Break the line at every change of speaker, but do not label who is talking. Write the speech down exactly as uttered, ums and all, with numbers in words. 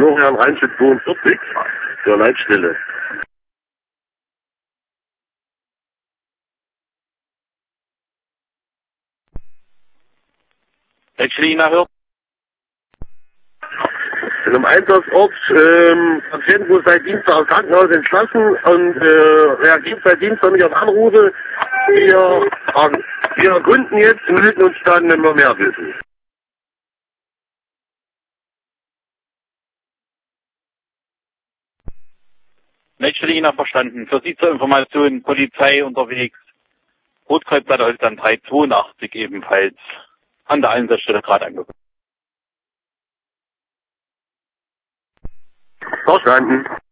Florian Reinschütz zweiundvierzig zur Leitstelle.
Leitstelle hört.
In einem Einsatzort, ähm, Patient wurde seit Dienstag aus dem Krankenhaus entlassen und äh, reagiert seit Dienstag nicht auf Anrufe. Wir, äh, wir erkunden jetzt, melden uns dann, wenn wir mehr wissen.
Leitstelle verstanden. Für Sie zur Information, Polizei unterwegs. Rotkreuz bei der Holzland drei zweiundachtzig ebenfalls an der Einsatzstelle gerade angekommen.
Verstanden.